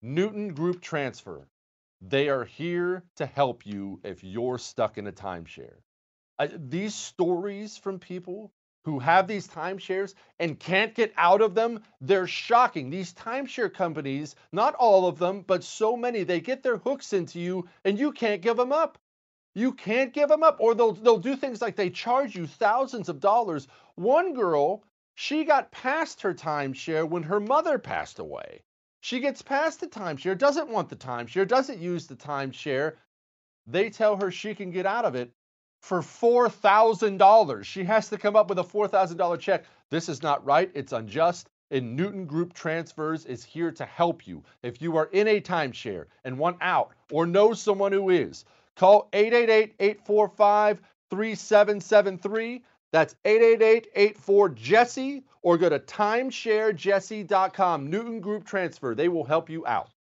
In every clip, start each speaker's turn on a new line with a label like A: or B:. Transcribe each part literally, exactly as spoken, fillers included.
A: Newton Group Transfer. They are here to help you if you're stuck in a timeshare. I, these stories from people who have these timeshares and can't get out of them, they're shocking. These timeshare companies, not all of them, but so many, they get their hooks into you and you can't give them up. You can't give them up, or they'll they'll do things like they charge you thousands of dollars. One girl, she got past her timeshare when her mother passed away. She gets past the timeshare, doesn't want the timeshare, doesn't use the timeshare. They tell her she can get out of it for four thousand dollars. She has to come up with a four thousand dollars check. This is not right. It's unjust. And Newton Group Transfers is here to help you. If you are in a timeshare and want out or know someone who is, call eight eight eight, eight four five, three seven seven three. That's eight eight eight, eight four, Jesse, or go to timeshare jesse dot com. Newton Group Transfer. They will help you out.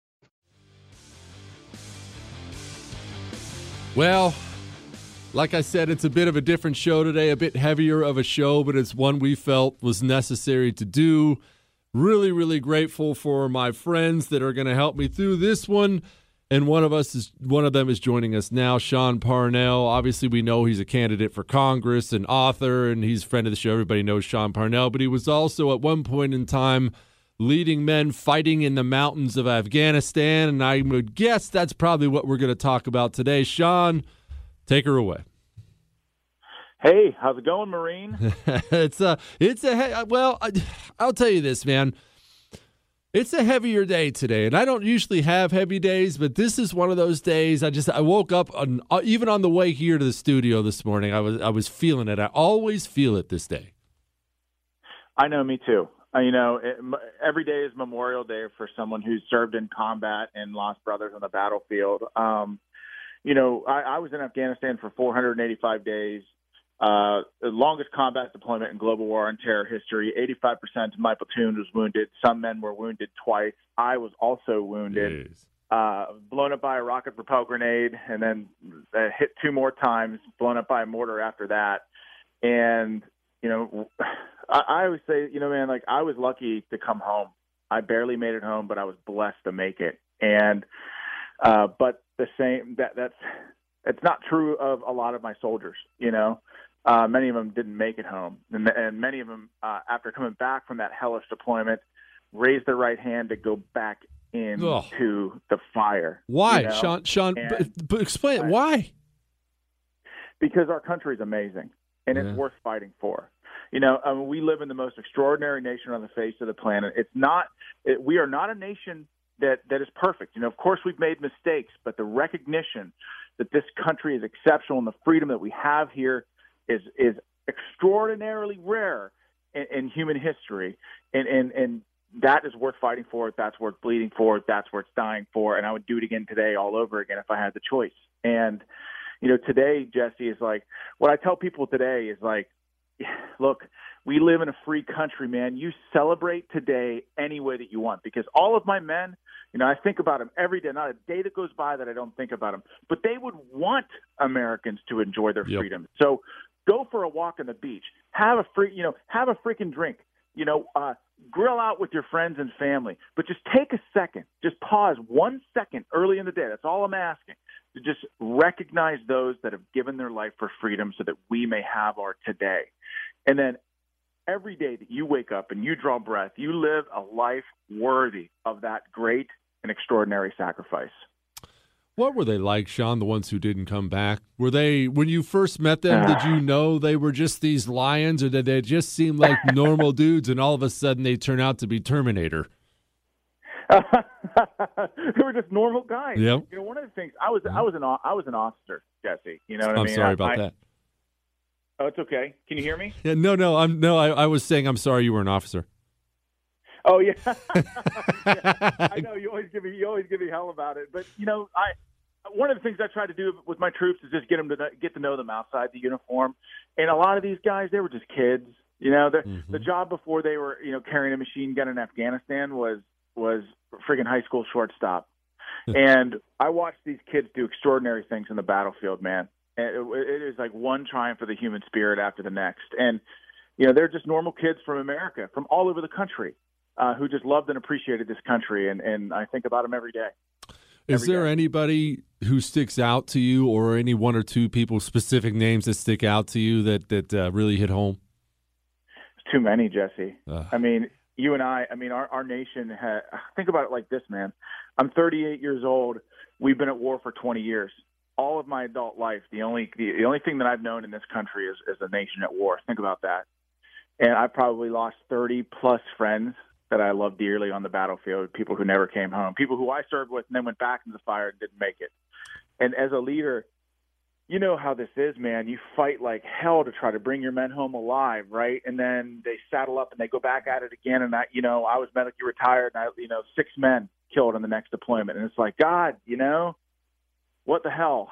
B: Well, like I said, it's a bit of a different show today, a bit heavier of a show, but it's one we felt was necessary to do. Really, really grateful for my friends that are going to help me through this one. And one of us is one of them is joining us now, Sean Parnell. Obviously, we know he's a candidate for Congress, an author, and he's a friend of the show. Everybody knows Sean Parnell, but he was also at one point in time leading men fighting in the mountains of Afghanistan, and I would guess that's probably what we're going to talk about today. Sean, take her away.
C: Hey, how's it going, Marine?
B: it's a, it's a, well, I, I'll tell you this, man. It's a heavier day today, and I don't usually have heavy days, but this is one of those days. I just I woke up on, even on the way here to the studio this morning. I was I was feeling it. I always feel it this day.
C: I know, me too. Uh, you know, it, every day is Memorial Day for someone who's served in combat and lost brothers on the battlefield. Um, you know, I, I was in Afghanistan for four hundred eighty-five days. Uh, the longest combat deployment in global war on terror history. eighty-five percent of my platoon was wounded. Some men were wounded twice. I was also wounded. Uh, blown up by a rocket propelled grenade, and then uh, hit two more times, blown up by a mortar after that. And, you know, I, I always say, you know, man, like I was lucky to come home. I barely made it home, but I was blessed to make it. And, uh, but the same, that that's, it's not true of a lot of my soldiers, you know. Uh, many of them didn't make it home, and, and many of them, uh, after coming back from that hellish deployment, raised their right hand to go back into oh. the fire.
B: Why,
C: you know?
B: Sean? Sean, but, but explain it. Why?
C: Because our country is amazing, and yeah. it's worth fighting for. You know, I mean, we live in the most extraordinary nation on the face of the planet. It's not. It, we are not a nation that that is perfect. You know, of course, we've made mistakes, but the recognition that this country is exceptional and the freedom that we have here is is extraordinarily rare in, in human history, and, and and that is worth fighting for. That's worth bleeding for. That's worth dying for. And I would do it again today, all over again, if I had the choice. And you know, today, Jesse, is like what I tell people today is like, look, we live in a free country, man. You celebrate today any way that you want, because all of my men, you know, I think about them every day. Not a day that goes by that I don't think about them. But they would want Americans to enjoy their
B: yep.
C: freedom. So go for a walk on the beach. Have a free, you know, have a freaking drink. You know, uh, grill out with your friends and family. But just take a second. Just pause one second early in the day. That's all I'm asking. To just recognize those that have given their life for freedom so that we may have our today. And then every day that you wake up and you draw breath, you live a life worthy of that great and extraordinary sacrifice.
B: What were they like, Sean, the ones who didn't come back? Were they, when you first met them, did you know they were just these lions, or did they just seem like normal dudes and all of a sudden they turn out to be Terminator?
C: They were just normal guys.
B: Yep.
C: You know, one of the things, I was I was an I was an officer, Jesse. You know what
B: I'm
C: I mean?
B: sorry
C: I,
B: about
C: I,
B: that.
C: Oh, it's okay. Can you hear me?
B: Yeah, no, no, I'm no. I, I was saying I'm sorry you were an officer.
C: Oh yeah. yeah, I know you always give me you always give me hell about it, but you know, I one of the things I try to do with my troops is just get them to get to know them outside the uniform, and a lot of these guys, they were just kids. You know, the mm-hmm. the job before they were you know carrying a machine gun in Afghanistan was was friggin' high school shortstop, and I watched these kids do extraordinary things in the battlefield, man. And it, it is like one triumph of the human spirit after the next, and you know they're just normal kids from America, from all over the country. uh, who just loved and appreciated this country, and, and I think about them every day.
B: Is
C: every
B: there
C: day.
B: anybody who sticks out to you, or any one or two people, specific names that stick out to you that that uh, really hit home?
C: Too many, Jesse.
B: Uh.
C: I mean, you and I, I mean, our, our nation, ha- think about it like this, man. I'm thirty-eight years old. We've been at war for twenty years. All of my adult life, the only the, the only thing that I've known in this country is, is a nation at war. Think about that. And I probably lost thirty plus friends that I love dearly on the battlefield, people who never came home, people who I served with and then went back into the fire and didn't make it. And as a leader, you know how this is, man. You fight like hell to try to bring your men home alive, right? And then they saddle up and they go back at it again. And I, you know, I was medically retired, and I, you know, six men killed in the next deployment. And it's like, God, you know, what the hell?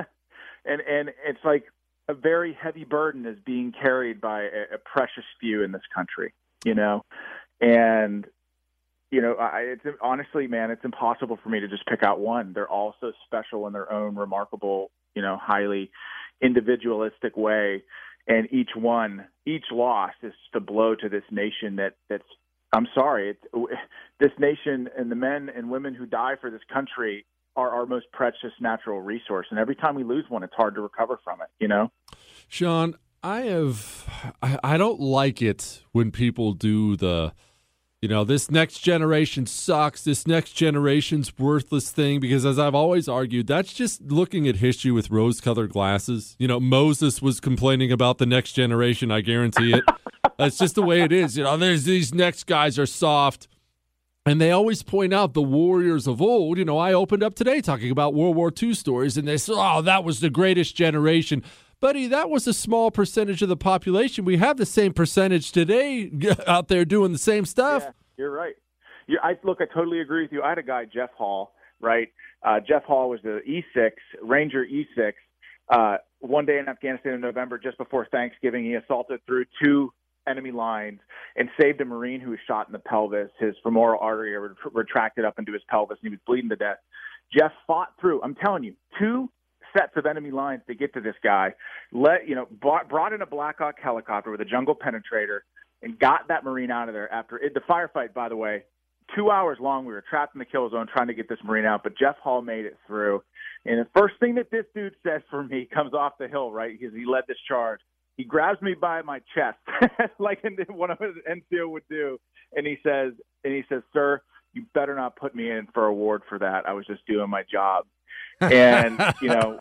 C: and and it's like a very heavy burden is being carried by a, a precious few in this country, you know. And you know, I, it's honestly, man, it's impossible for me to just pick out one. They're all so special in their own remarkable, you know, highly individualistic way. And each one, each loss is just a blow to this nation that that's, I'm sorry, it's, this nation and the men and women who die for this country are our most precious natural resource. And every time we lose one, it's hard to recover from it, you know?
B: Sean, I have, I, I don't like it when people do the, you know, this next generation sucks, this next generation's worthless thing, because as I've always argued, that's just looking at history with rose-colored glasses. You know, Moses was complaining about the next generation, I guarantee it. That's just the way it is. You know, there's these next guys are soft. And they always point out the warriors of old. You know, I opened up today talking about World War Two stories, and they said, oh, that was the greatest generation. Buddy, that was a small percentage of the population. We have the same percentage today out there doing the same stuff.
C: Yeah, you're right. Yeah, I, look, I totally agree with you. I had a guy, Jeff Hall, right? Uh, Jeff Hall was the E six, Ranger E six. Uh, one day in Afghanistan in November, just before Thanksgiving, he assaulted through two enemy lines and saved a Marine who was shot in the pelvis. His femoral artery ret- retracted up into his pelvis, and he was bleeding to death. Jeff fought through, I'm telling you, two sets of enemy lines to get to this guy. Let you know, brought, brought in a Black Hawk helicopter with a jungle penetrator and got that Marine out of there. After it, the firefight, by the way, two hours long. We were trapped in the kill zone trying to get this Marine out, but Jeff Hall made it through. And the first thing that this dude says for me comes off the hill, right? Because he led this charge. He grabs me by my chest, like one of his N C O would do, and he says, "And he says, sir, you better not put me in for a award for that. I was just doing my job." And you know,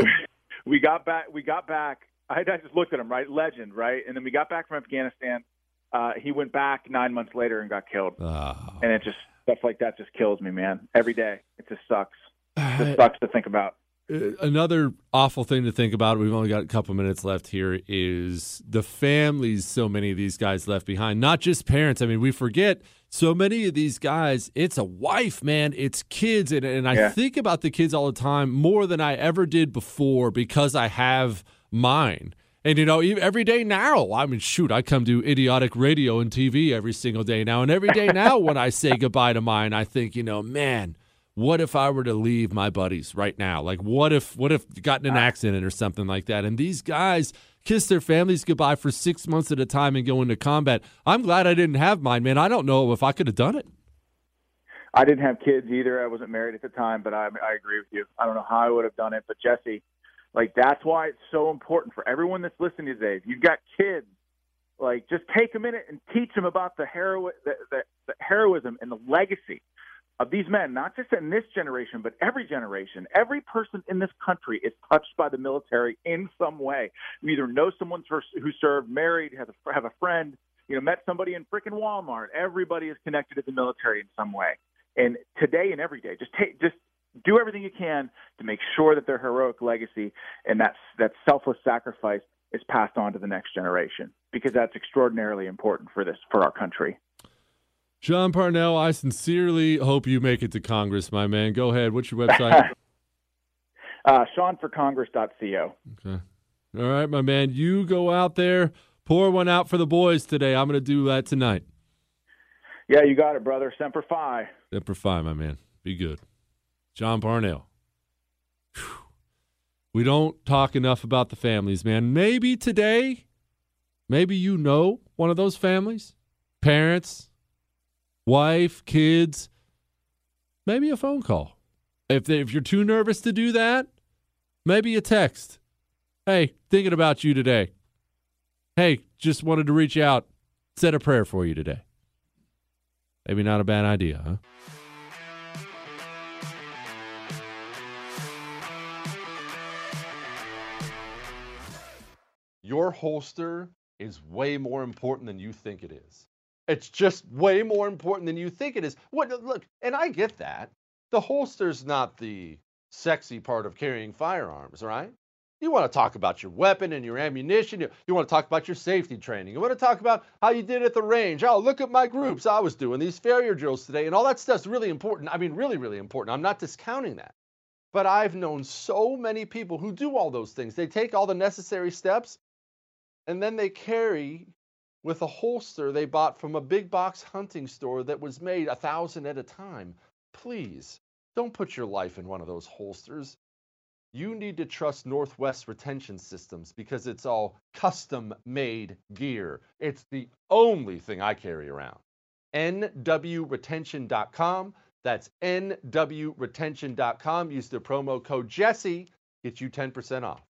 C: we got back. We got back. I, I just looked at him, right? Legend, right? And then we got back from Afghanistan. Uh, he went back nine months later and got killed. Oh. And it just stuff like that just kills me, man. Every day, it just sucks. It just sucks to think about.
B: Another awful thing to think about, we've only got a couple minutes left here, is the families so many of these guys left behind. Not just parents. I mean, we forget so many of these guys, it's a wife, man. It's kids. And, and I yeah. think about the kids all the time more than I ever did before because I have mine. And, you know, every day now, I mean, shoot, I come to idiotic radio and T V every single day now. And every day now when I say goodbye to mine, I think, you know, man, what if I were to leave my buddies right now? Like, what if what if you got in an accident or something like that? And these guys kiss their families goodbye for six months at a time and go into combat. I'm glad I didn't have mine, man. I don't know if I could have done it.
C: I didn't have kids either. I wasn't married at the time, but I, I agree with you. I don't know how I would have done it. But, Jesse, like, that's why it's so important for everyone that's listening today. If you've got kids, like, just take a minute and teach them about the, hero- the, the, the heroism and the legacy of these men, not just in this generation, but every generation. Every person in this country is touched by the military in some way. You either know someone who served, married, have a, have a friend, you know, met somebody in frickin' Walmart. Everybody is connected to the military in some way. And today and every day, just take, just do everything you can to make sure that their heroic legacy and that, that selfless sacrifice is passed on to the next generation, because that's extraordinarily important for this, for our country.
B: Sean Parnell, I sincerely hope you make it to Congress, my man. Go ahead. What's your website?
C: uh, Sean for Congress dot co.
B: Okay. All right, my man. You go out there, pour one out for the boys today. I'm going to do that tonight.
C: Yeah, you got it, brother. Semper Fi.
B: Semper Fi, my man. Be good. Sean Parnell. Whew. We don't talk enough about the families, man. Maybe today, maybe you know one of those families, parents, wife, kids, maybe a phone call. If they, if you're too nervous to do that, maybe a text. Hey, thinking about you today. Hey, just wanted to reach out, said a prayer for you today. Maybe not a bad idea, huh?
A: Your holster is way more important than you think it is. It's just way more important than you think it is. What, look, and I get that. The holster's not the sexy part of carrying firearms, right? You want to talk about your weapon and your ammunition. You, you want to talk about your safety training. You want to talk about how you did at the range. Oh, look at my groups. I was doing these failure drills today, and all that stuff's really important. I mean, really, really important. I'm not discounting that. But I've known so many people who do all those things. They take all the necessary steps, and then they carry with a holster they bought from a big box hunting store that was made a thousand at a time. Please, don't put your life in one of those holsters. You need to trust Northwest Retention Systems because it's all custom-made gear. It's the only thing I carry around. N W retention dot com. That's N W retention dot com. Use the promo code Jesse. Get you ten percent off.